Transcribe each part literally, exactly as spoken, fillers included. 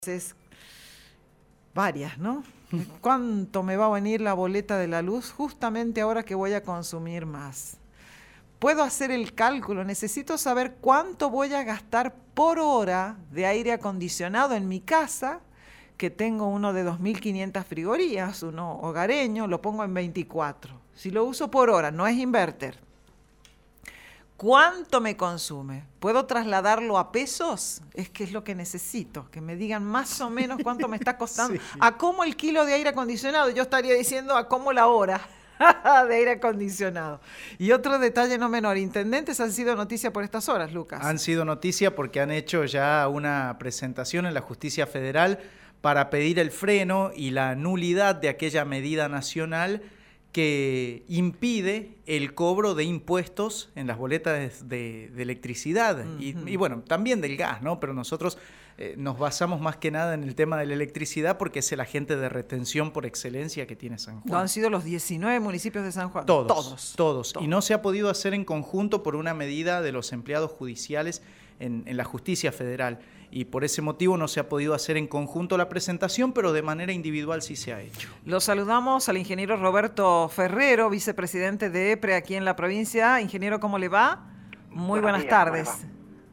Es varias, ¿no? ¿Cuánto me va a venir la boleta de la luz justamente ahora que voy a consumir más? Puedo hacer el cálculo, necesito saber cuánto voy a gastar por hora de aire acondicionado en mi casa, que tengo uno de dos mil quinientas frigorías, uno hogareño, lo pongo en veinticuatro. Si lo uso por hora, no es inverter. ¿Cuánto me consume? ¿Puedo trasladarlo a pesos? Es que es lo que necesito, que me digan más o menos cuánto me está costando. Sí. ¿A cómo el kilo de aire acondicionado? Yo estaría diciendo a cómo la hora de aire acondicionado. Y otro detalle no menor, intendentes han sido noticia por estas horas, Lucas. Han sido noticia porque han hecho ya una presentación en la Justicia Federal para pedir el freno y la nulidad de aquella medida nacional que impide el cobro de impuestos en las boletas de, de electricidad uh-huh. y, y bueno, también del gas, ¿no? Pero nosotros eh, nos basamos más que nada en el tema de la electricidad porque es el agente de retención por excelencia que tiene San Juan. ¿No han sido los diecinueve municipios de San Juan? Todos, todos, todos. todos. Y no se ha podido hacer en conjunto por una medida de los empleados judiciales en, en la Justicia Federal. Y por ese motivo no se ha podido hacer en conjunto la presentación, pero de manera individual sí se ha hecho. Lo saludamos al ingeniero Roberto Ferrero, vicepresidente de EPRE aquí en la provincia. Ingeniero, ¿cómo le va? Muy buenas, buenas días, tardes.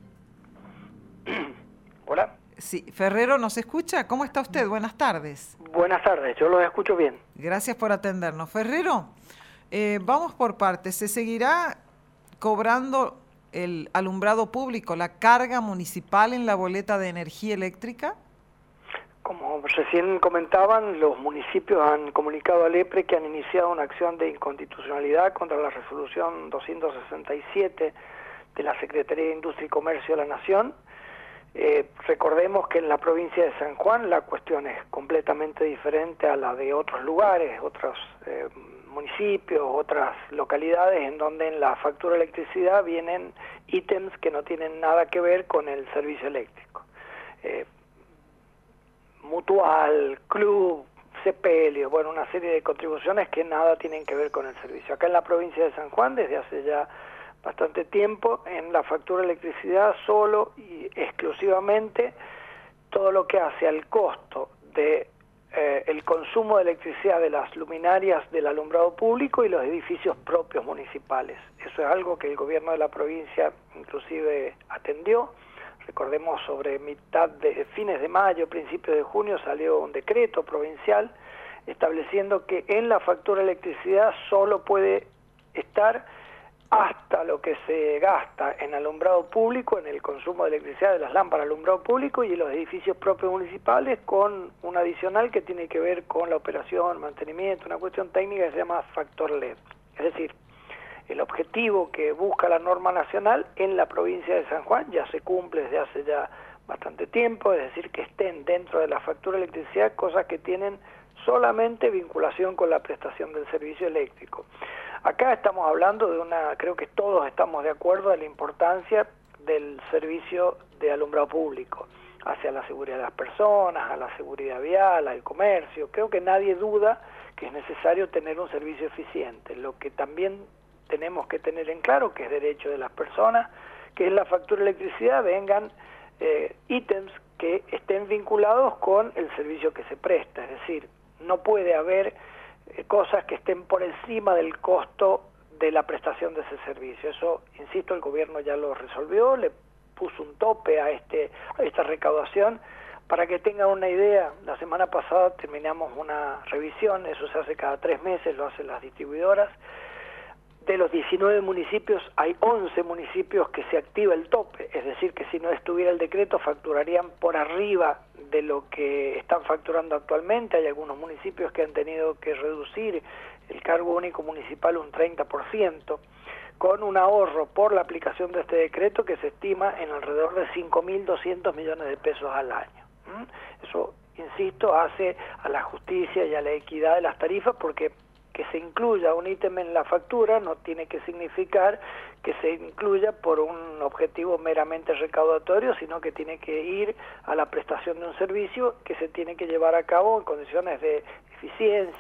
Hola. Sí, Ferrero, ¿nos escucha? ¿Cómo está usted? Buenas tardes. Buenas tardes, yo los escucho bien. Gracias por atendernos. Ferrero, eh, vamos por partes. ¿Se seguirá cobrando el alumbrado público, la carga municipal en la boleta de energía eléctrica? Como recién comentaban, los municipios han comunicado al EPRE que han iniciado una acción de inconstitucionalidad contra la resolución doscientos sesenta y siete de la Secretaría de Industria y Comercio de la Nación. Eh, recordemos que en la provincia de San Juan la cuestión es completamente diferente a la de otros lugares, otros eh, municipios, otras localidades en donde en la factura de electricidad vienen ítems que no tienen nada que ver con el servicio eléctrico. Eh, mutual, club, sepelio, bueno, una serie de contribuciones que nada tienen que ver con el servicio. Acá en la provincia de San Juan, desde hace ya bastante tiempo, en la factura de electricidad solo y exclusivamente todo lo que hace al costo de Eh, el consumo de electricidad de las luminarias del alumbrado público y los edificios propios municipales. Eso es algo que el gobierno de la provincia inclusive atendió. Recordemos, sobre mitad de fines de mayo, principios de junio, salió un decreto provincial estableciendo que en la factura de electricidad solo puede estar hasta lo que se gasta en alumbrado público, en el consumo de electricidad de las lámparas de alumbrado público y en los edificios propios municipales, con un adicional que tiene que ver con la operación, mantenimiento, una cuestión técnica que se llama factor L E D. Es decir, el objetivo que busca la norma nacional en la provincia de San Juan ya se cumple desde hace ya bastante tiempo, es decir, que estén dentro de la factura de electricidad cosas que tienen solamente vinculación con la prestación del servicio eléctrico. Acá estamos hablando de una, creo que todos estamos de acuerdo de la importancia del servicio de alumbrado público hacia la seguridad de las personas, a la seguridad vial, al comercio. Creo que nadie duda que es necesario tener un servicio eficiente. Lo que también tenemos que tener en claro, que es derecho de las personas, que en la factura de electricidad vengan eh, ítems que estén vinculados con el servicio que se presta. Es decir, no puede haber cosas que estén por encima del costo de la prestación de ese servicio. Eso, insisto, el gobierno ya lo resolvió, le puso un tope a, este, a esta recaudación. Para que tengan una idea, la semana pasada terminamos una revisión, eso se hace cada tres meses, lo hacen las distribuidoras. De los diecinueve municipios, hay once municipios que se activa el tope, es decir, que si no estuviera el decreto facturarían por arriba de lo que están facturando actualmente. Hay algunos municipios que han tenido que reducir el cargo único municipal un treinta por ciento, con un ahorro por la aplicación de este decreto que se estima en alrededor de cinco mil doscientos millones de pesos al año. ¿Mm? Eso, insisto, hace a la justicia y a la equidad de las tarifas, porque que se incluya un ítem en la factura no tiene que significar que se incluya por un objetivo meramente recaudatorio, sino que tiene que ir a la prestación de un servicio que se tiene que llevar a cabo en condiciones de eficiencia,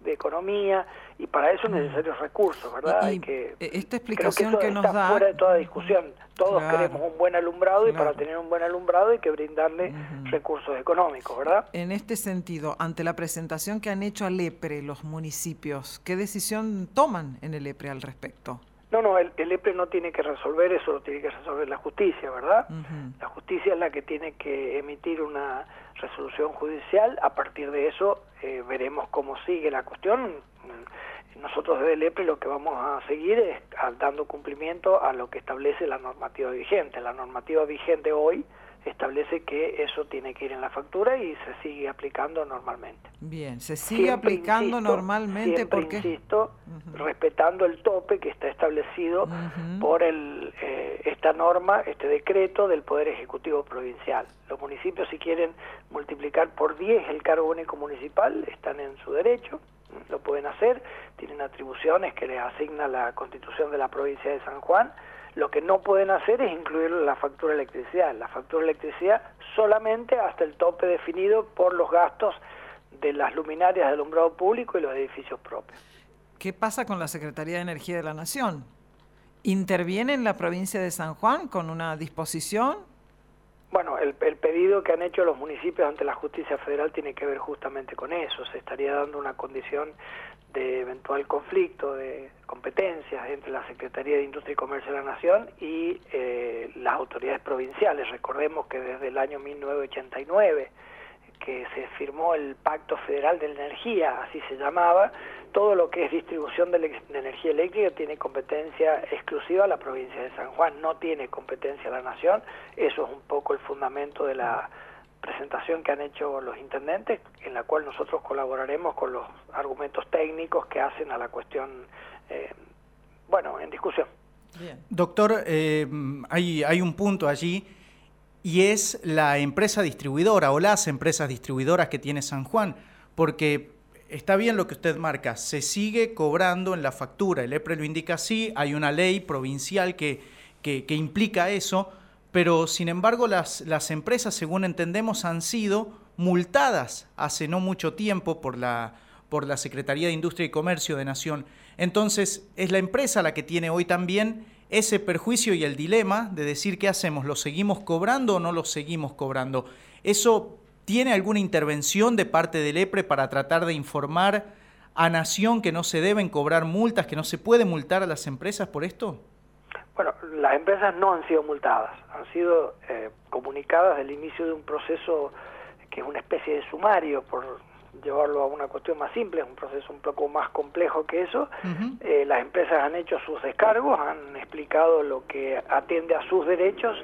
de economía, y para eso es necesarios recursos, ¿verdad? Y, Hay que, esta explicación creo que, que eso nos está da... fuera de toda discusión. Todos Claro, queremos un buen alumbrado, y claro. para tener un buen alumbrado hay que brindarle uh-huh. recursos económicos, ¿verdad? En este sentido, ante la presentación que han hecho al EPRE los municipios, ¿qué decisión toman en el EPRE al respecto? No, no, el, el EPRE no tiene que resolver eso, lo tiene que resolver la justicia, ¿verdad? Uh-huh. La justicia es la que tiene que emitir una resolución judicial. A partir de eso eh, veremos cómo sigue la cuestión. Nosotros desde el EPRE lo que vamos a seguir es dando cumplimiento a lo que establece la normativa vigente. La normativa vigente hoy establece que eso tiene que ir en la factura y se sigue aplicando normalmente. Bien, se sigue siempre aplicando insisto, normalmente siempre porque... insisto, uh-huh. respetando el tope que está establecido uh-huh. por el eh, esta norma, este decreto del Poder Ejecutivo Provincial. Los municipios, si quieren multiplicar por diez el cargo único municipal, están en su derecho, lo pueden hacer, tienen atribuciones que les asigna la Constitución de la provincia de San Juan. Lo que no pueden hacer es incluirlo en la factura de electricidad. La factura de electricidad solamente hasta el tope definido por los gastos de las luminarias de alumbrado público y los edificios propios. ¿Qué pasa con la Secretaría de Energía de la Nación? ¿Interviene en la provincia de San Juan con una disposición? Bueno, el, el pedido que han hecho los municipios ante la justicia federal tiene que ver justamente con eso. Se estaría dando una condición de eventual conflicto de competencias entre la Secretaría de Industria y Comercio de la Nación y eh, las autoridades provinciales. Recordemos que desde el año mil novecientos ochenta y nueve, que se firmó el Pacto Federal de la Energía, así se llamaba, todo lo que es distribución de, de energía eléctrica tiene competencia exclusiva la provincia de San Juan, no tiene competencia la Nación. Eso es un poco el fundamento de la presentación que han hecho los intendentes, en la cual nosotros colaboraremos con los argumentos técnicos que hacen a la cuestión, eh, bueno, en discusión. Bien. Doctor, eh, hay, hay un punto allí, y es la empresa distribuidora o las empresas distribuidoras que tiene San Juan, porque está bien lo que usted marca, se sigue cobrando en la factura, el EPRE lo indica así, hay una ley provincial que, que, que implica eso, pero sin embargo las, las empresas, según entendemos, han sido multadas hace no mucho tiempo por la, por la Secretaría de Industria y Comercio de Nación. Entonces, es la empresa la que tiene hoy también ese perjuicio y el dilema de decir qué hacemos, ¿lo seguimos cobrando o no lo seguimos cobrando? ¿Eso tiene alguna intervención de parte del EPRE para tratar de informar a Nación que no se deben cobrar multas, que no se puede multar a las empresas por esto? Bueno, las empresas no han sido multadas, han sido eh, comunicadas del inicio de un proceso que es una especie de sumario, por llevarlo a una cuestión más simple, es un proceso un poco más complejo que eso. Uh-huh. eh, las empresas han hecho sus descargos, han explicado lo que atiende a sus derechos,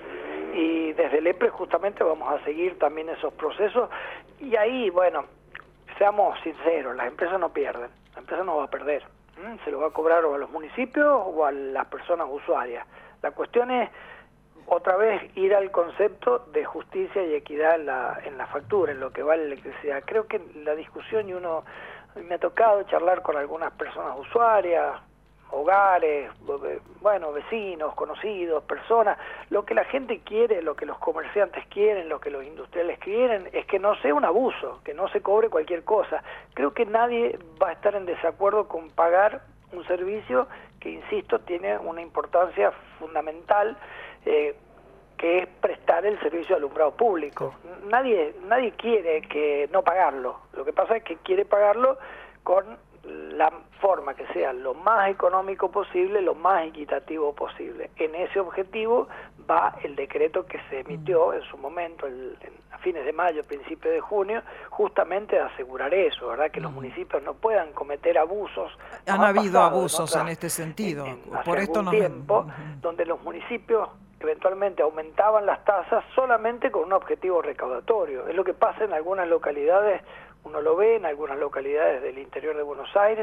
y desde el EPRE justamente vamos a seguir también esos procesos. Y ahí, bueno, seamos sinceros, las empresas no pierden, la empresa no va a perder, ¿Mm? se lo va a cobrar o a los municipios o a las personas usuarias. La cuestión es, otra vez, ir al concepto de justicia y equidad en la, en la factura, en lo que vale la electricidad. Creo que la discusión, y uno, me ha tocado charlar con algunas personas usuarias, hogares, bueno, vecinos, conocidos, personas, lo que la gente quiere, lo que los comerciantes quieren, lo que los industriales quieren, es que no sea un abuso, que no se cobre cualquier cosa. Creo que nadie va a estar en desacuerdo con pagar un servicio que, insisto, tiene una importancia fundamental, eh, que es prestar el servicio de alumbrado público. Nadie, nadie quiere que no pagarlo, lo que pasa es que quiere pagarlo con la forma que sea lo más económico posible, lo más equitativo posible. En ese objetivo va el decreto que se emitió en su momento, el, en, a fines de mayo, principios de junio, justamente a asegurar eso, ¿verdad? Que los municipios no puedan cometer abusos. Han habido abusos en, otras, en este sentido. En, en, Por hace esto algún no... tiempo, uh-huh. donde los municipios eventualmente aumentaban las tasas solamente con un objetivo recaudatorio. Es lo que pasa en algunas localidades, uno lo ve en algunas localidades del interior de Buenos Aires,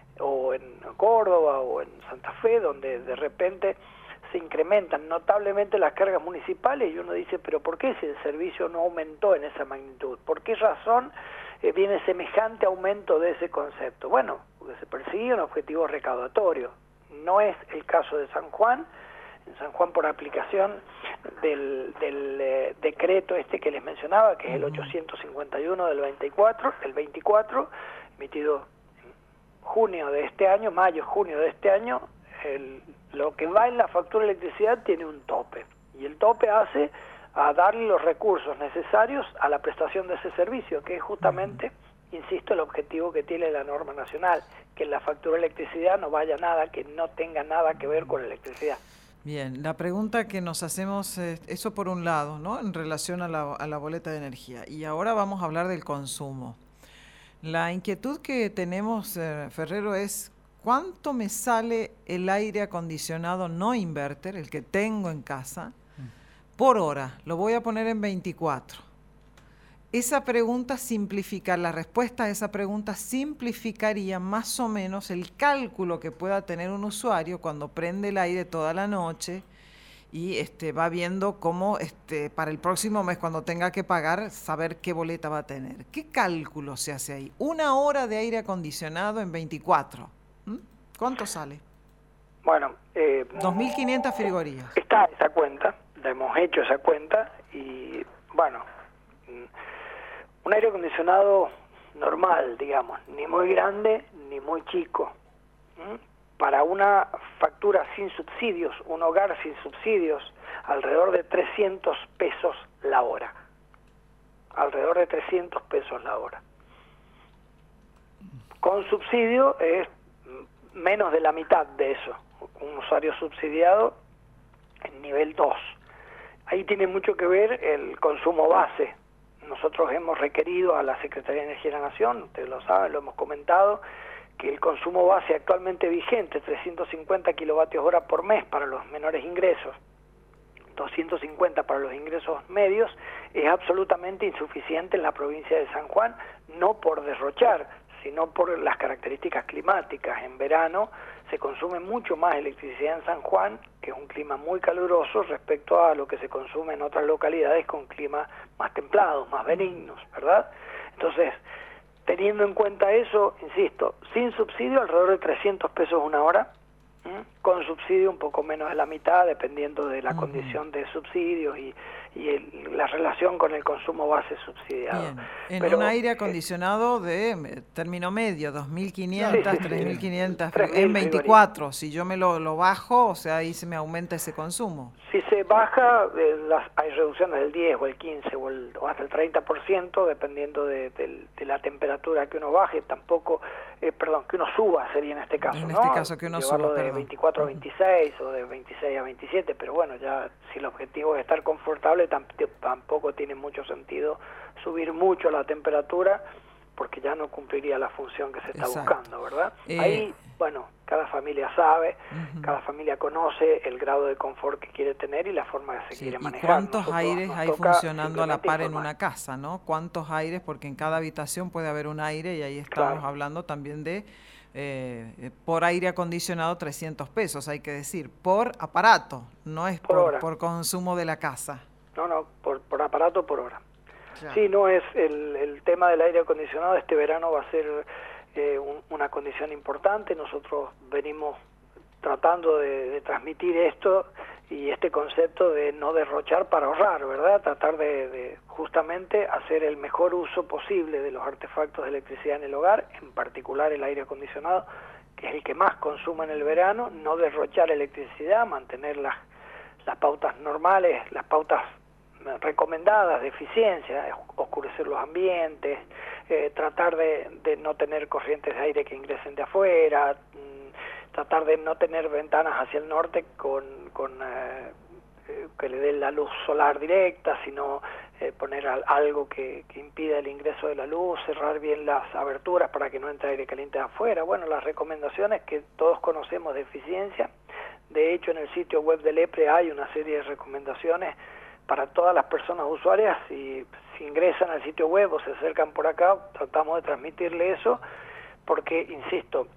o en Córdoba, o en Santa Fe, donde de repente se incrementan notablemente las cargas municipales, y uno dice, pero ¿por qué si el servicio no aumentó en esa magnitud? ¿Por qué razón eh, viene semejante aumento de ese concepto? Bueno, porque se persigue un objetivo recaudatorio. No es el caso de San Juan. En San Juan, por aplicación del, del eh, decreto este que les mencionaba, que es el ochocientos cincuenta y uno del veinticuatro, el veinticuatro, emitido junio de este año, mayo, junio de este año, el, lo que va en la factura de electricidad tiene un tope. Y el tope hace a darle los recursos necesarios a la prestación de ese servicio, que es justamente, insisto, el objetivo que tiene la norma nacional, que en la factura de electricidad no vaya nada que no tenga nada que ver con la electricidad. Bien, la pregunta que nos hacemos, eh, eso por un lado, ¿no? En relación a la, a la boleta de energía. Y ahora vamos a hablar del consumo. La inquietud que tenemos, eh, Ferrero, es ¿cuánto me sale el aire acondicionado no inverter, el que tengo en casa, por hora? Lo voy a poner en veinticuatro. Esa pregunta simplifica, la respuesta a esa pregunta simplificaría más o menos el cálculo que pueda tener un usuario cuando prende el aire toda la noche y este, va viendo cómo este, para el próximo mes, cuando tenga que pagar, saber qué boleta va a tener. ¿Qué cálculo se hace ahí? Una hora de aire acondicionado en veinticuatro. ¿Mm? ¿Cuánto sale? Bueno, eh, dos mil quinientas frigorías. Está esa cuenta, la hemos hecho esa cuenta y bueno, un aire acondicionado normal, digamos, ni muy grande ni muy chico. ¿Mm? Para una factura sin subsidios, un hogar sin subsidios, alrededor de trescientos pesos la hora. Alrededor de trescientos pesos la hora. Con subsidio es menos de la mitad de eso. Un usuario subsidiado en nivel dos. Ahí tiene mucho que ver el consumo base. Nosotros hemos requerido a la Secretaría de Energía de la Nación, ustedes lo saben, lo hemos comentado, que el consumo base actualmente vigente, trescientos cincuenta kilovatios hora por mes para los menores ingresos, doscientos cincuenta para los ingresos medios, es absolutamente insuficiente en la provincia de San Juan, no por derrochar, sino por las características climáticas. En verano se consume mucho más electricidad en San Juan, que es un clima muy caluroso, respecto a lo que se consume en otras localidades con climas más templados, más benignos, ¿verdad? Entonces, teniendo en cuenta eso, insisto, sin subsidio alrededor de trescientos pesos una hora, ¿m? Con subsidio un poco menos de la mitad, dependiendo de la uh-huh. condición de subsidios y, y el, la relación con el consumo base subsidiado. Bien. En Pero, un aire acondicionado eh, de término medio, dos mil quinientas, sí, sí, tres mil quinientas, sí. en veinticuatro, si yo me lo, lo bajo, o sea, ahí se me aumenta ese consumo. Si se baja, eh, las, hay reducciones del diez o el quince o, el, o hasta el treinta por ciento, dependiendo de, de, de la temperatura que uno baje, tampoco, eh, perdón, que uno suba sería en este caso, en ¿no? este caso que uno Llevarlo suba, de perdón. veinticuatro a veintiséis o de veintiséis a veintisiete, pero bueno, ya si el objetivo es estar confortable, tampoco tiene mucho sentido subir mucho la temperatura, porque ya no cumpliría la función que se está Exacto. buscando, ¿verdad? Eh, Ahí, bueno, cada familia sabe, uh-huh. cada familia conoce el grado de confort que quiere tener y la forma que se sí, quiere manejar. ¿Y cuántos Nosotros, aires hay funcionando a la par informar. En una casa, no? ¿Cuántos aires? Porque en cada habitación puede haber un aire y ahí estamos claro. hablando también de Eh, por aire acondicionado trescientos pesos, hay que decir, por aparato, no es por, por, por consumo de la casa. No, no, por, por aparato por hora. Ya. Sí, no es el, el tema del aire acondicionado, este verano va a ser eh, un, una condición importante. Nosotros venimos tratando de, de transmitir esto y este concepto de no derrochar para ahorrar, ¿verdad? Tratar de, de justamente hacer el mejor uso posible de los artefactos de electricidad en el hogar, en particular el aire acondicionado, que es el que más consume en el verano, no derrochar electricidad, mantener las, las pautas normales, las pautas recomendadas de eficiencia, oscurecer los ambientes, eh, tratar de, de no tener corrientes de aire que ingresen de afuera, tratar de no tener ventanas hacia el norte con, con eh, que le den la luz solar directa, sino eh, poner al, algo que, que impida el ingreso de la luz, cerrar bien las aberturas para que no entre aire caliente de afuera. Bueno, las recomendaciones que todos conocemos de eficiencia. De hecho, en el sitio web del EPRE hay una serie de recomendaciones para todas las personas usuarias. Y si ingresan al sitio web o se acercan por acá, tratamos de transmitirle eso, porque, insisto,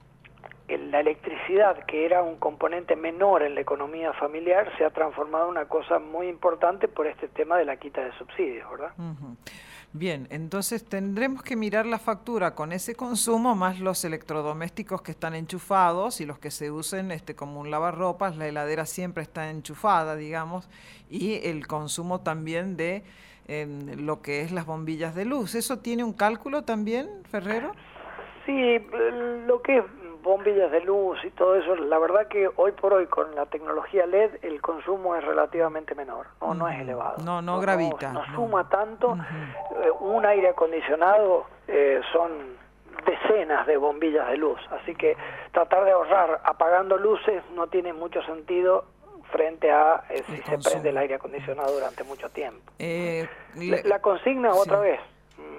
la electricidad, que era un componente menor en la economía familiar, se ha transformado en una cosa muy importante por este tema de la quita de subsidios, ¿verdad? Uh-huh. Bien, entonces tendremos que mirar la factura con ese consumo, más los electrodomésticos que están enchufados y los que se usen este, como un lavarropas, la heladera siempre está enchufada, digamos, y el consumo también de eh, lo que es las bombillas de luz. ¿Eso tiene un cálculo también, Ferrero? Sí, lo que es bombillas de luz y todo eso, la verdad que hoy por hoy con la tecnología L E D el consumo es relativamente menor, no, uh-huh. no es elevado. No, no, no gravita. No, no no. suma tanto. Uh-huh. eh, un aire acondicionado eh, son decenas de bombillas de luz, así que tratar de ahorrar apagando luces no tiene mucho sentido frente a eh, si consumo. Se prende el aire acondicionado durante mucho tiempo. Eh, le, la consigna sí. otra vez,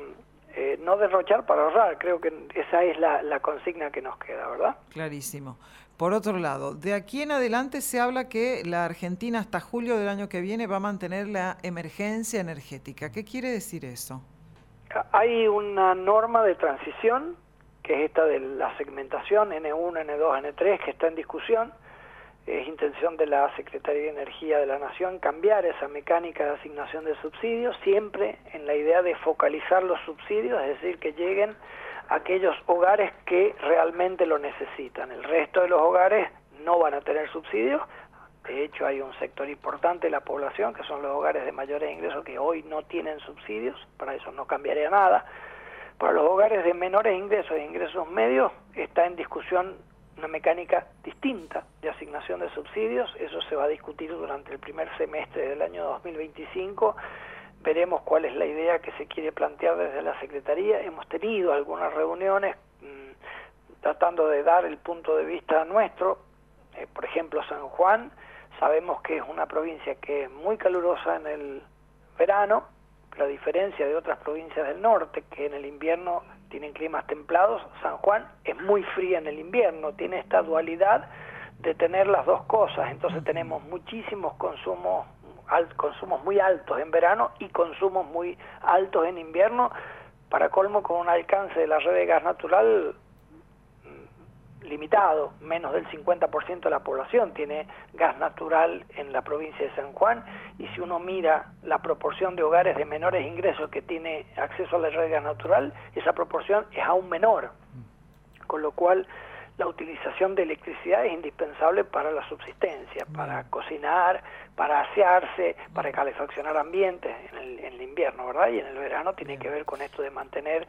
eh, no derrochar para ahorrar, creo que esa es la, la consigna que nos queda, ¿verdad? Clarísimo. Por otro lado, de aquí en adelante se habla que la Argentina hasta julio del año que viene va a mantener la emergencia energética. ¿Qué quiere decir eso? Hay una norma de transición, que es esta de la segmentación N uno, N dos, N tres, que está en discusión. Es intención de la Secretaría de Energía de la Nación cambiar esa mecánica de asignación de subsidios, siempre en la idea de focalizar los subsidios, es decir, que lleguen a aquellos hogares que realmente lo necesitan. El resto de los hogares no van a tener subsidios. De hecho, hay un sector importante de la población, que son los hogares de mayores ingresos, que hoy no tienen subsidios, para eso no cambiaría nada. Para los hogares de menores ingresos e ingresos medios, está en discusión una mecánica distinta de asignación de subsidios. Eso se va a discutir durante el primer semestre del año dos mil veinticinco. Veremos cuál es la idea que se quiere plantear desde la Secretaría. Hemos tenido algunas reuniones mmm, tratando de dar el punto de vista nuestro. Eh, por ejemplo, San Juan, sabemos que es una provincia que es muy calurosa en el verano, pero a diferencia de otras provincias del norte, que en el invierno tienen climas templados, San Juan es muy fría en el invierno, tiene esta dualidad de tener las dos cosas. Entonces tenemos muchísimos consumos, al, consumos muy altos en verano y consumos muy altos en invierno, para colmo con un alcance de la red de gas natural limitado. Menos del cincuenta por ciento de la población tiene gas natural en la provincia de San Juan, y si uno mira la proporción de hogares de menores ingresos que tiene acceso a la red de gas natural, esa proporción es aún menor, con lo cual la utilización de electricidad es indispensable para la subsistencia, para cocinar, para asearse, para calefaccionar ambientes en el, en el invierno, ¿verdad? Y en el verano tiene que ver con esto de mantener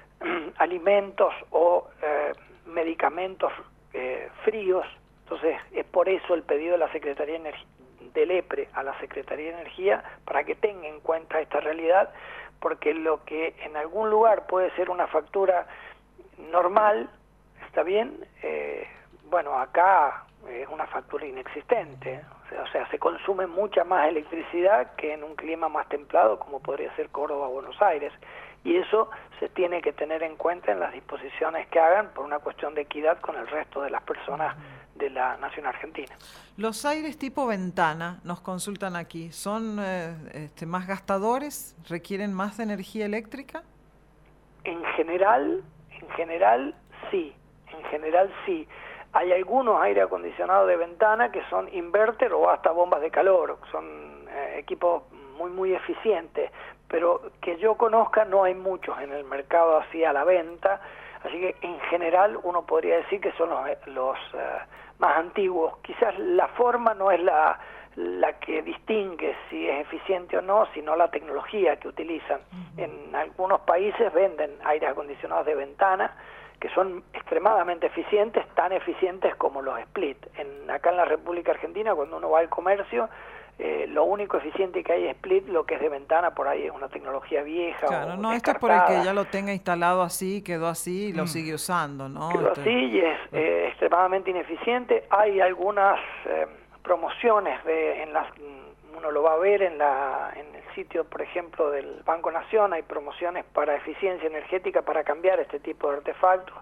alimentos o eh, medicamentos eh, fríos. Entonces es por eso el pedido de la Secretaría de Energía, del EPRE a la Secretaría de Energía, para que tenga en cuenta esta realidad, porque lo que en algún lugar puede ser una factura normal, está bien, eh, bueno, acá es una factura inexistente, o sea, o sea, se consume mucha más electricidad que en un clima más templado como podría ser Córdoba o Buenos Aires, y eso se tiene que tener en cuenta en las disposiciones que hagan por una cuestión de equidad con el resto de las personas de la nación argentina. Los aires tipo ventana, nos consultan aquí, ¿son eh, este, más gastadores? ¿Requieren más energía eléctrica? En general, en general sí, en general sí. Hay algunos aire acondicionados de ventana que son inverter o hasta bombas de calor, son eh, equipos muy muy eficientes, pero que yo conozca no hay muchos en el mercado así a la venta, así que en general uno podría decir que son los, los uh, más antiguos. Quizás la forma no es la, la que distingue si es eficiente o no, sino la tecnología que utilizan. Uh-huh. En algunos países venden aires acondicionados de ventana que son extremadamente eficientes, tan eficientes como los split. En, acá en la República Argentina, cuando uno va al comercio, Eh, lo único eficiente que hay es split, lo que es de ventana por ahí es una tecnología vieja. Claro, o no, descartada. esto es por el que ya lo tenga instalado así, quedó así y lo mm. sigue usando, ¿no? Quedó Entonces, así y es eh, extremadamente ineficiente. Hay algunas eh, promociones de, en las, uno lo va a ver en, la, en el sitio, por ejemplo, del Banco Nación, hay promociones para eficiencia energética para cambiar este tipo de artefactos.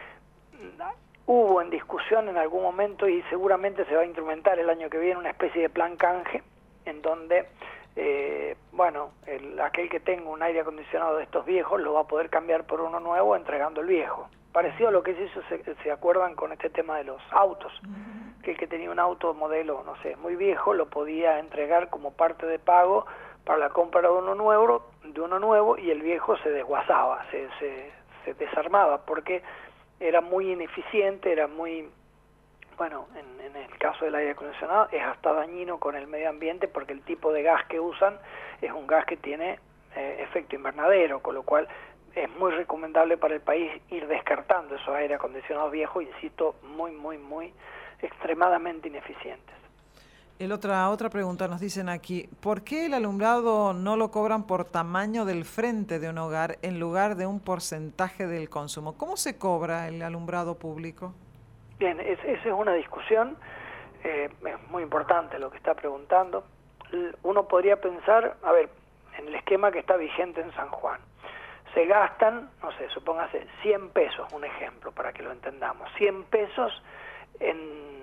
Hubo en discusión en algún momento y seguramente se va a instrumentar el año que viene una especie de plan canje en donde, eh, bueno, el, aquel que tenga un aire acondicionado de estos viejos lo va a poder cambiar por uno nuevo entregando el viejo. Parecido a lo que se hizo, se, se acuerdan con este tema de los autos, uh-huh. que el que tenía un auto modelo, no sé, muy viejo, lo podía entregar como parte de pago para la compra de uno nuevo, de uno nuevo y el viejo se desguazaba, se, se, se desarmaba, porque era muy ineficiente, era muy, bueno, en, en el caso del aire acondicionado es hasta dañino con el medio ambiente porque el tipo de gas que usan es un gas que tiene eh, efecto invernadero, con lo cual es muy recomendable para el país ir descartando esos aire acondicionados viejos, insisto, muy, muy, muy extremadamente ineficientes. El otra, otra pregunta nos dicen aquí, ¿por qué el alumbrado no lo cobran por tamaño del frente de un hogar en lugar de un porcentaje del consumo? ¿Cómo se cobra el alumbrado público? Bien, es, esa es una discusión, eh, es muy importante lo que está preguntando. Uno podría pensar, a ver, en el esquema que está vigente en San Juan, se gastan, no sé, supóngase cien pesos, un ejemplo para que lo entendamos, cien pesos en,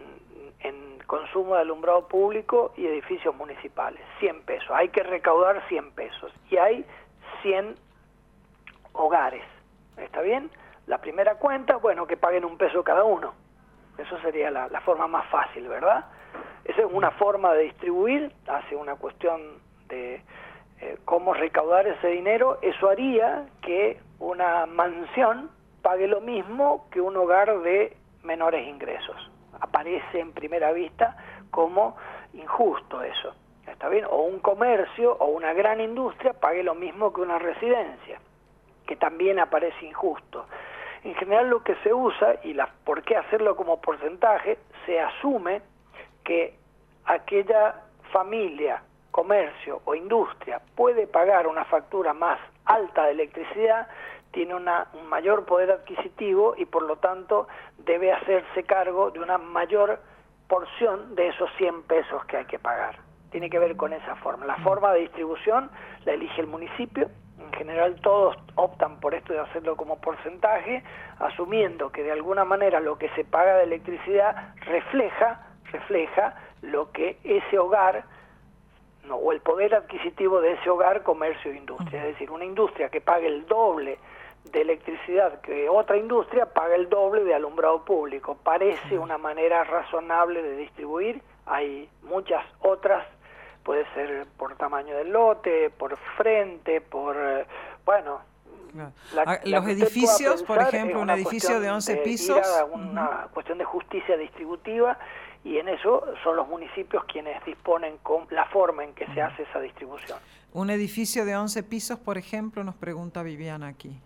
en consumo de alumbrado público y edificios municipales, cien pesos, hay que recaudar cien pesos y hay cien hogares, ¿está bien? La primera cuenta, bueno, que paguen un peso cada uno, eso sería la, la forma más fácil, ¿verdad? Esa es una forma de distribuir, hace una cuestión de eh, cómo recaudar ese dinero. Eso haría que una mansión pague lo mismo que un hogar de menores ingresos. Aparece en primera vista como injusto eso, ¿está bien? O un comercio o una gran industria pague lo mismo que una residencia, que también aparece injusto. En general lo que se usa, y la, ¿por qué hacerlo como porcentaje? Se asume que aquella familia, comercio o industria puede pagar una factura más alta de electricidad, tiene una, un mayor poder adquisitivo y por lo tanto debe hacerse cargo de una mayor porción de esos cien pesos que hay que pagar. Tiene que ver con esa forma. La forma de distribución la elige el municipio. En general todos optan por esto de hacerlo como porcentaje, asumiendo que de alguna manera lo que se paga de electricidad refleja, refleja lo que ese hogar, no, o el poder adquisitivo de ese hogar, comercio e industria. Es decir, una industria que pague el doble de electricidad que otra industria paga el doble de alumbrado público. Parece una manera razonable de distribuir. Hay muchas otras. Puede ser por tamaño del lote, por frente, por, bueno... Claro. La, la los edificios, por ejemplo, un edificio de once de pisos... Ir a una uh-huh. cuestión de justicia distributiva, y en eso son los municipios quienes disponen con la forma en que uh-huh. se hace esa distribución. Un edificio de once pisos, por ejemplo, nos pregunta Viviana aquí.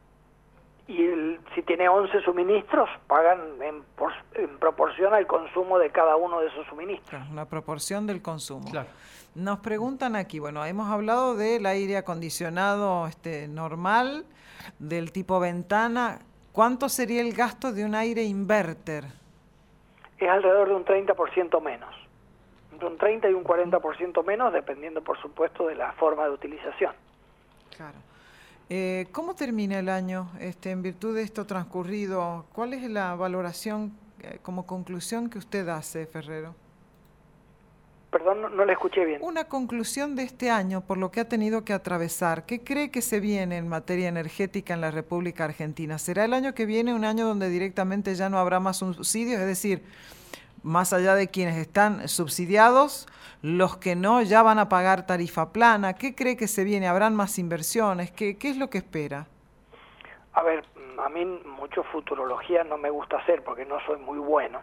Y el, si tiene once suministros, pagan en, por, en proporción al consumo de cada uno de esos suministros. Claro, una proporción del consumo. Claro. Nos preguntan aquí, bueno, hemos hablado del aire acondicionado este, normal, del tipo ventana. ¿Cuánto sería el gasto de un aire inverter? Es alrededor de un treinta por ciento menos. De un treinta y un cuarenta por ciento menos, dependiendo, por supuesto, de la forma de utilización. Claro. Eh, ¿Cómo termina el año este, en virtud de esto transcurrido? ¿Cuál es la valoración eh, como conclusión que usted hace, Ferrero? Perdón, no, no le escuché bien. Una conclusión de este año por lo que ha tenido que atravesar. ¿Qué cree que se viene en materia energética en la República Argentina? ¿Será el año que viene un año donde directamente ya no habrá más subsidios? Es decir, más allá de quienes están subsidiados, los que no ya van a pagar tarifa plana. ¿Qué cree que se viene? ¿Habrán más inversiones? ¿Qué, qué es lo que espera? A ver, a mí mucho futurología no me gusta hacer porque no soy muy bueno.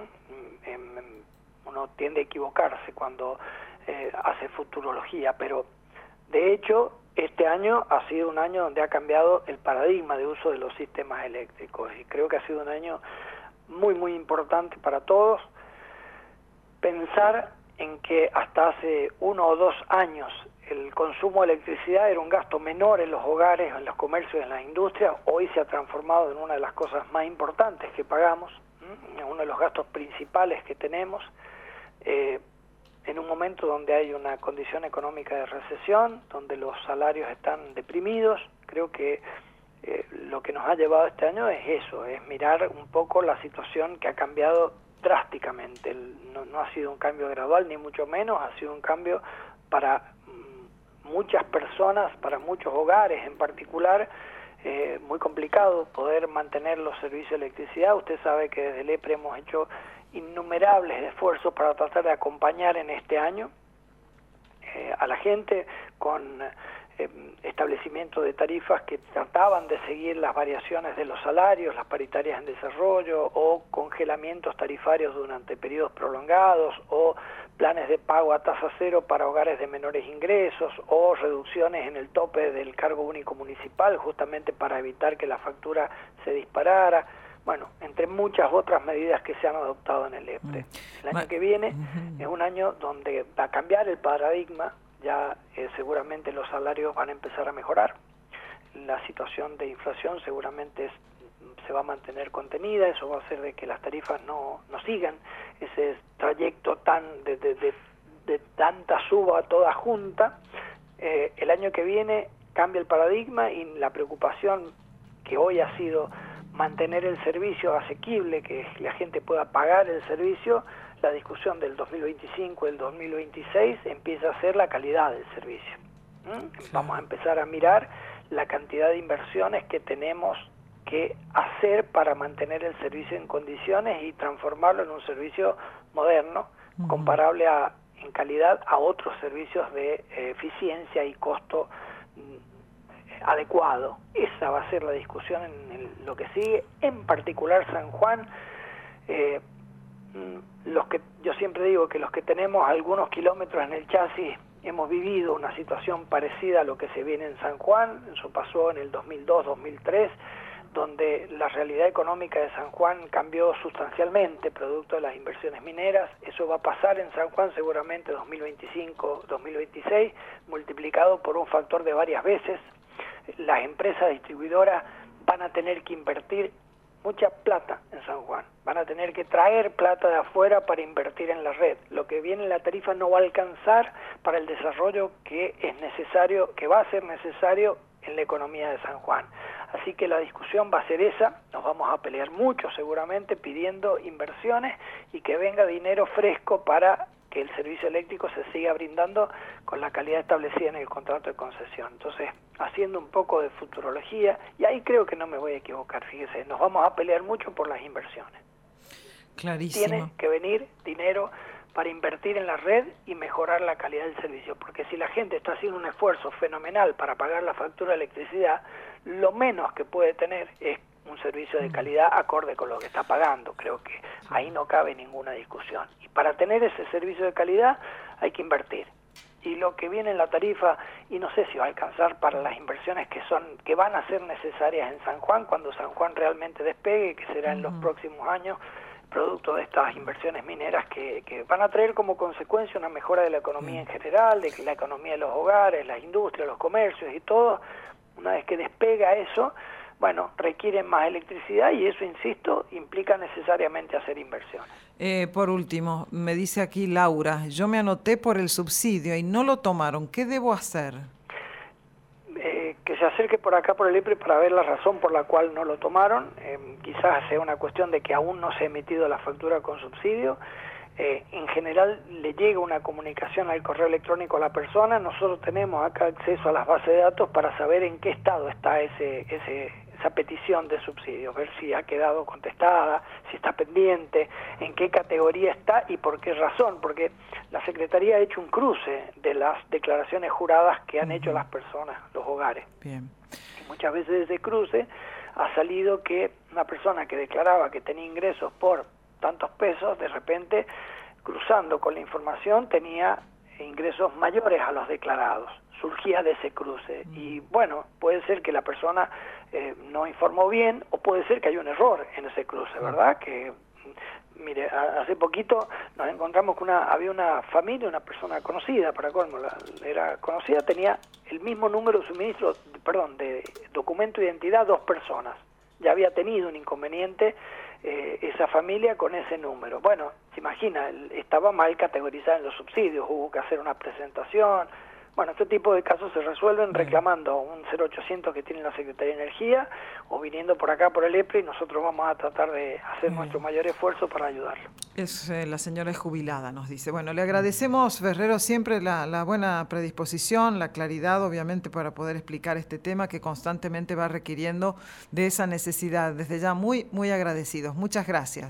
Uno tiende a equivocarse cuando eh, hace futurología, pero de hecho este año ha sido un año donde ha cambiado el paradigma de uso de los sistemas eléctricos y creo que ha sido un año muy muy importante para todos. Pensar en que hasta hace uno o dos años el consumo de electricidad era un gasto menor en los hogares, en los comercios, en las industrias, hoy se ha transformado en una de las cosas más importantes que pagamos, en uno de los gastos principales que tenemos, eh, en un momento donde hay una condición económica de recesión, donde los salarios están deprimidos. Creo que eh, lo que nos ha llevado este año es eso, es mirar un poco la situación que ha cambiado drásticamente. El, no, no ha sido un cambio gradual, ni mucho menos, ha sido un cambio para mm, muchas personas, para muchos hogares en particular, eh, muy complicado poder mantener los servicios de electricidad. Usted sabe que desde el EPRE hemos hecho innumerables esfuerzos para tratar de acompañar en este año eh, a la gente con eh, establecimiento de tarifas que trataban de seguir las variaciones de los salarios, las paritarias en desarrollo, o congelamientos tarifarios durante periodos prolongados, o planes de pago a tasa cero para hogares de menores ingresos, o reducciones en el tope del cargo único municipal, justamente para evitar que la factura se disparara. Bueno, entre muchas otras medidas que se han adoptado en el EPRE. El año que viene es un año donde va a cambiar el paradigma, ya eh, seguramente los salarios van a empezar a mejorar, la situación de inflación seguramente es, se va a mantener contenida, eso va a hacer de que las tarifas no, no sigan ese trayecto tan de, de, de, de tanta suba toda junta. Eh, el año que viene cambia el paradigma y la preocupación que hoy ha sido mantener el servicio asequible, que la gente pueda pagar el servicio, la discusión del dos mil veinticinco y el dos mil veintiséis empieza a ser la calidad del servicio. ¿Mm? Sí. Vamos a empezar a mirar la cantidad de inversiones que tenemos que hacer para mantener el servicio en condiciones y transformarlo en un servicio moderno, uh-huh. comparable a, en calidad a otros servicios de eh, eficiencia y costo adecuado. Esa va a ser la discusión en el, lo que sigue, en particular San Juan. Eh, los que yo siempre digo que los que tenemos algunos kilómetros en el chasis hemos vivido una situación parecida a lo que se viene en San Juan. Eso pasó en el dos mil dos, dos mil tres, donde la realidad económica de San Juan cambió sustancialmente producto de las inversiones mineras. Eso va a pasar en San Juan seguramente dos mil veinticinco, dos mil veintiséis, multiplicado por un factor de varias veces. Las empresas distribuidoras van a tener que invertir mucha plata en San Juan, van a tener que traer plata de afuera para invertir en la red. Lo que viene en la tarifa no va a alcanzar para el desarrollo que es necesario, que va a ser necesario en la economía de San Juan. Así que la discusión va a ser esa, nos vamos a pelear mucho seguramente pidiendo inversiones y que venga dinero fresco para que el servicio eléctrico se siga brindando con la calidad establecida en el contrato de concesión. Entonces, haciendo un poco de futurología, y ahí creo que no me voy a equivocar, fíjese, nos vamos a pelear mucho por las inversiones. Clarísimo. Tiene que venir dinero para invertir en la red y mejorar la calidad del servicio, porque si la gente está haciendo un esfuerzo fenomenal para pagar la factura de electricidad, lo menos que puede tener es un servicio de calidad acorde con lo que está pagando. Creo que ahí no cabe ninguna discusión. Y para tener ese servicio de calidad hay que invertir. Y lo que viene en la tarifa, y no sé si va a alcanzar para las inversiones que son que van a ser necesarias en San Juan, cuando San Juan realmente despegue, que será en los próximos años, producto de estas inversiones mineras que, que van a traer como consecuencia una mejora de la economía en general, de la economía de los hogares, las industrias, los comercios y todo. Una vez que despega eso, bueno, requieren más electricidad y eso, insisto, implica necesariamente hacer inversiones. Eh, por último, me dice aquí Laura, yo me anoté por el subsidio y no lo tomaron, ¿qué debo hacer? Eh, que se acerque por acá por el EPRE para ver la razón por la cual no lo tomaron. Eh, quizás sea una cuestión de que aún no se ha emitido la factura con subsidio. Eh, en general le llega una comunicación al correo electrónico a la persona. Nosotros tenemos acá acceso a las bases de datos para saber en qué estado está ese, ese, esa petición de subsidio, ver si ha quedado contestada, si está pendiente, en qué categoría está y por qué razón, porque la Secretaría ha hecho un cruce de las declaraciones juradas que han uh-huh. hecho las personas, los hogares. Bien. Y muchas veces de ese cruce ha salido que una persona que declaraba que tenía ingresos por tantos pesos, de repente, cruzando con la información, tenía ingresos mayores a los declarados. Surgía de ese cruce. Y bueno, puede ser que la persona eh, no informó bien, o puede ser que hay un error en ese cruce, ¿verdad? Que, mire, a, hace poquito nos encontramos que una, había una familia, una persona conocida, para colmo, la, era conocida, tenía el mismo número de suministro, perdón, de documento de identidad, dos personas. Ya había tenido un inconveniente eh, esa familia con ese número. Bueno, se imagina, estaba mal categorizada en los subsidios, hubo que hacer una presentación. Bueno, este tipo de casos se resuelven reclamando un cero ochocientos que tiene la Secretaría de Energía o viniendo por acá por el EPRE y nosotros vamos a tratar de hacer Bien. nuestro mayor esfuerzo para ayudarlo. Es, eh, la señora es jubilada, nos dice. Bueno, le agradecemos, Ferrero, siempre la, la buena predisposición, la claridad, obviamente, para poder explicar este tema que constantemente va requiriendo de esa necesidad. Desde ya, muy, muy agradecidos. Muchas gracias.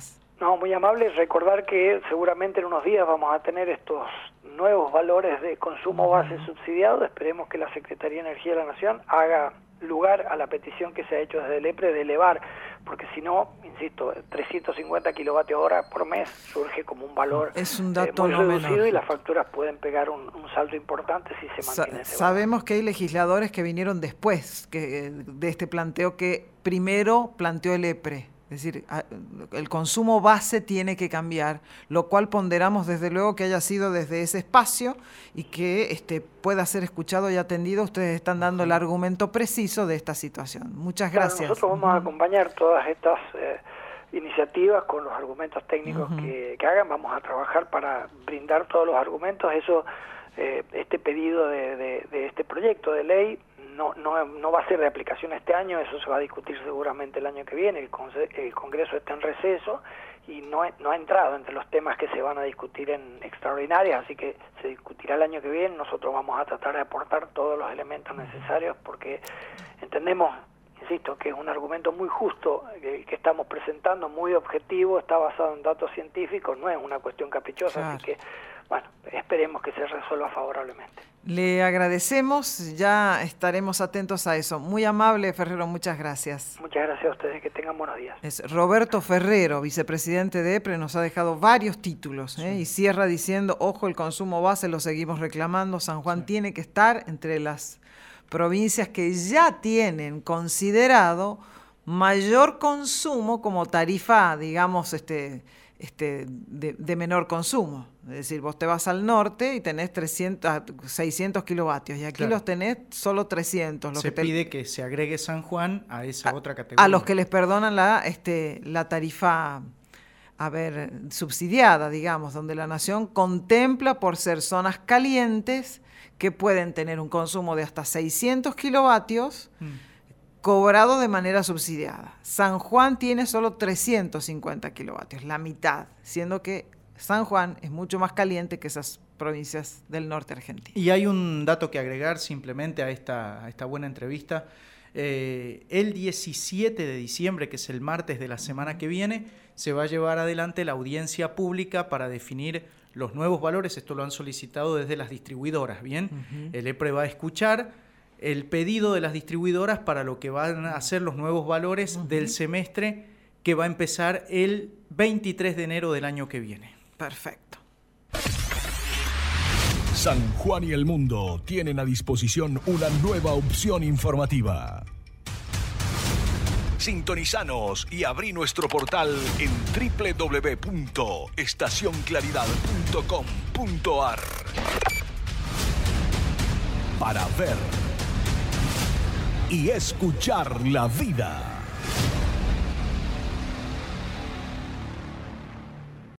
No, muy amable. Recordar que seguramente en unos días vamos a tener estos nuevos valores de consumo base subsidiado. Esperemos que la Secretaría de Energía de la Nación haga lugar a la petición que se ha hecho desde el EPRE de elevar, porque si no, insisto, trescientos cincuenta kilovatios hora por mes surge como un valor es un dato eh, muy no reducido menor. Y las facturas pueden pegar un, un salto importante si se mantiene Sa- ese Sabemos valor. que hay legisladores que vinieron después que, de este planteo que primero planteó el EPRE. Es decir, el consumo base tiene que cambiar, lo cual ponderamos desde luego que haya sido desde ese espacio y que este, pueda ser escuchado y atendido. Ustedes están dando el argumento preciso de esta situación. Muchas gracias. Claro, nosotros vamos a acompañar todas estas eh, iniciativas con los argumentos técnicos uh-huh. que, que hagan. Vamos a trabajar para brindar todos los argumentos. Eso, eh, este pedido de, de, de este proyecto de ley No, no, no va a ser de aplicación este año, eso se va a discutir seguramente el año que viene, el, conce- el Congreso está en receso y no, he, no ha entrado entre los temas que se van a discutir en extraordinarias, así que se discutirá el año que viene. Nosotros vamos a tratar de aportar todos los elementos necesarios porque entendemos, insisto, que es un argumento muy justo que, que estamos presentando, muy objetivo, está basado en datos científicos, no es una cuestión caprichosa, claro. Así que, bueno, esperemos que se resuelva favorablemente. Le agradecemos, ya estaremos atentos a eso. Muy amable, Ferrero, muchas gracias. Muchas gracias a ustedes, que tengan buenos días. Es Roberto Ferrero, vicepresidente de EPRE, nos ha dejado varios títulos, ¿eh? Sí. Y cierra diciendo, ojo, el consumo base lo seguimos reclamando, San Juan sí. tiene que estar entre las provincias que ya tienen considerado mayor consumo como tarifa, digamos, este... Este, de, de menor consumo. Es decir, vos te vas al norte y tenés trescientos, seiscientos kilovatios y aquí claro. los tenés solo trescientos. Lo se que te, pide que se agregue San Juan a esa a, otra categoría. A los que les perdonan la, este, la tarifa, a ver, subsidiada, digamos, donde la nación contempla por ser zonas calientes que pueden tener un consumo de hasta seiscientos kilovatios mm. cobrado de manera subsidiada. San Juan tiene solo trescientos cincuenta kilovatios, la mitad, siendo que San Juan es mucho más caliente que esas provincias del norte argentino. Y hay un dato que agregar simplemente a esta, a esta buena entrevista. Eh, el diecisiete de diciembre, que es el martes de la semana que viene, se va a llevar adelante la audiencia pública para definir los nuevos valores. Esto lo han solicitado desde las distribuidoras, ¿bien? Uh-huh. El EPRE va a escuchar el pedido de las distribuidoras para lo que van a ser los nuevos valores uh-huh. del semestre que va a empezar el veintitrés de enero del año que viene. Perfecto. San Juan y el mundo tienen a disposición una nueva opción informativa. Sintonizanos y abrí nuestro portal en doble u doble u doble u punto estación claridad punto com punto a r para ver y escuchar la vida.